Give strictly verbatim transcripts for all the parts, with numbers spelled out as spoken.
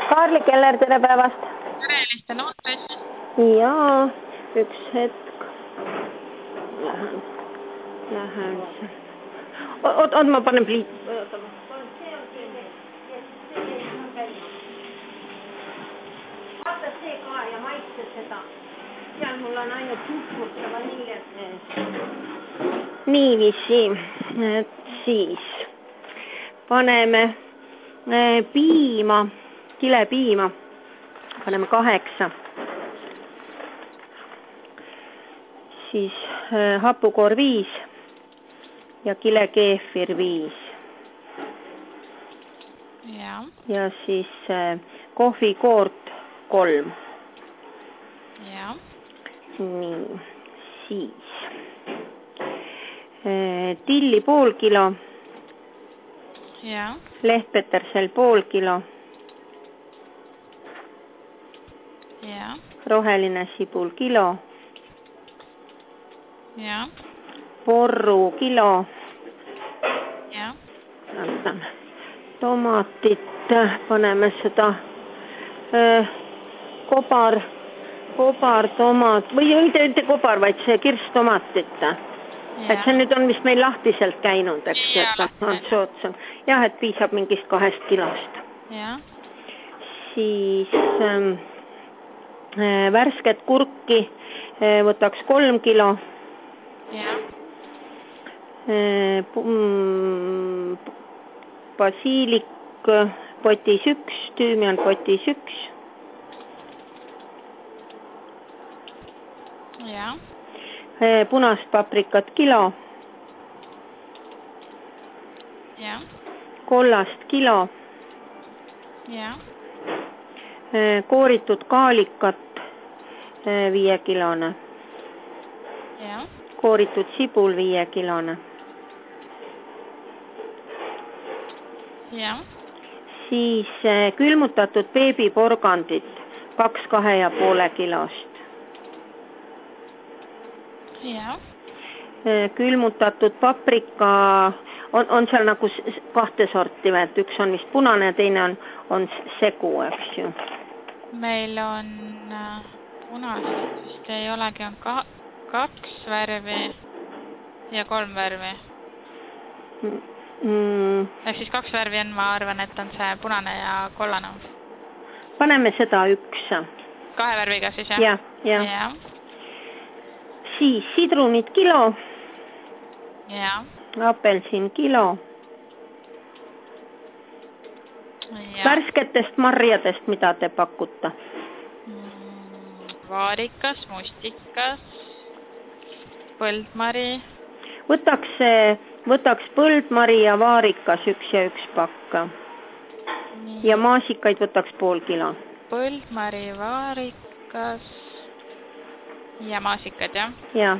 Kaarli Keller, tere päevast! Tere, Eliste Nootris. Jaa, üks hetk. Lähen, lähen. Oot, oot, ma panen pliit. Vaata see ka ja maitse seda. Seal mul on ainult suhkurt ja vaniljat sees. Niiviisi, et siis paneme piima, kilepiima. Paneme kaheksa. Siis äh, hapukoor viis ja kilekeefir viis. Ja. Ja siis äh, kohvikoort kolm. Ja. Nii, siis äh, tilli pool kilo. Ja. Lehtpetersel pool kilo. Ja. Roheline sibul kilo. Ja. Porru kilo. Ja. Antan tomatit, paneme seda äh, kobar, kobar tomat, või mitte, mitte kobar, vaid see kirstomatit. Ja. Et see nüüd on vist meil lahtiselt käinud, eks, ja, et on soodsam. Jah, et piisab mingist kahest kilost. Ja. Siis ähm, äh, värsket kurki äh, võtaks kolm kilo. Ja. Äh, mm, basiilik potis üks, tüümian potis üks. Ja. Äh, punast paprikat kilo. Ja. Kollast kilo. Ja. Äh, kooritud kaalikat äh, viie kilone. Ja. Kooritud sibul viie kilone. Ja. Siis äh, külmutatud beebiporgandit kaks kahe ja poole kilost. Ja. Äh, külmutatud paprika on, on seal nagu kahte sorti, et üks on vist punane ja teine on, on segu, eks ju. Meil on äh, punased, vist ei olegi, on ka, kaks värvi ja kolm värvi. Mm. Ehk siis kaks värvi on, ma arvan, et on see punane ja kollane. Paneme seda üks. Kahe värviga siis, jah? Ja, ja. Ja. Siis sidrunid kilo. Ja. Apelsin kilo. Ja. Värsketest marjadest, mida te pakuta? Vaarikas, mustikas, põldmari. Võtaks, võtaks põldmari ja vaarikas üks ja üks pakka. Nii. Ja maasikaid võtaks pool kilo. Põldmari, vaarikas ja maasikad, jah? Ja.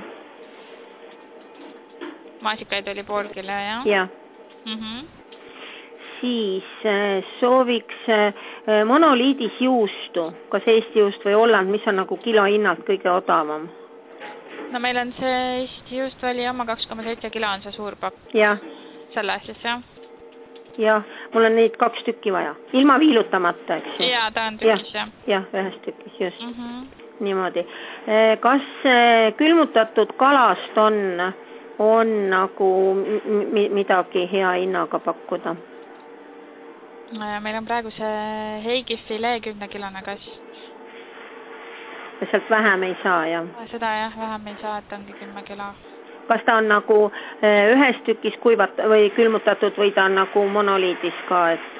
Maasikaid oli pool kilo, jah? Ja. Mhm. Siis sooviks monoliidis juustu, kas Eesti juust või Holland, mis on nagu kilo hinnalt kõige odavam? No meil on see Eesti juust oli oma kaks koma seitse kilo on see suur pakk. Ja. Selle siis, jah? Jah, mul on neid kaks tükki vaja. Ilma viilutamata, eks ju? Jaa, ta on tükis, jah. Jah, ühes tükis, just. Mm -hmm. Niimoodi. Kas külmutatud kalast on, on nagu midagi hea hinnaga pakkuda? Meil on praegu see Heigi filee kümnekilone kast. Ja sealt vähem ei saa, jah? Seda jah, vähem ei saa, et ongi kümme kilo. Kas ta on nagu ühes tükis kuivat või külmutatud või ta on nagu monoliidis ka, et?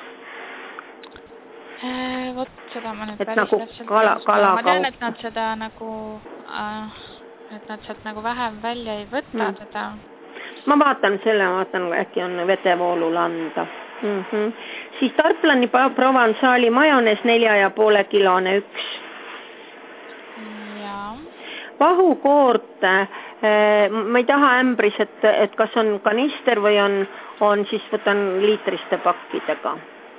Äh, võt, seda ma nüüd et päris nagu täpselt kala, kala ma tean, et nad seda nagu, äh, et nad sealt nagu vähem välja ei võta mm. seda. Ma vaatan selle, ma vaatan, äkki on vetevoolul anda. Mm -hmm. Siis Tarplani Provenceali majonees nelja ja poole kilone üks. Ja. Vahukoort, äh, ma ei taha ämbris, et, et kas on kanister või on, on siis võtan liitriste pakkidega.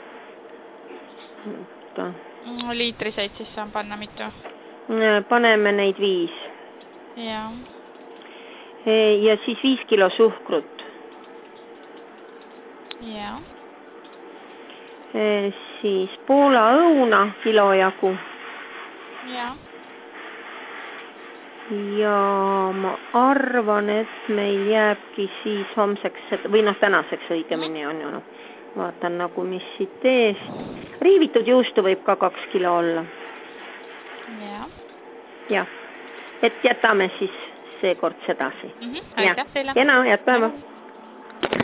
Liitriseid siis saan panna mitu? Paneme neid viis. Ja. Ja siis viis kilo suhkrut. Ja. E, siis Poola õuna kilo jagu. Ja. Ja ma arvan, et meil jääbki siis homseks, või noh, tänaseks õigemini on ju. Vaatan nagu mis siit eest. Riivitud juustu võib ka kaks kilo olla. Ja. Ja, et jätame siis seekord sedasi. Mm -hmm. Aitäh teile. Kena, head päeva.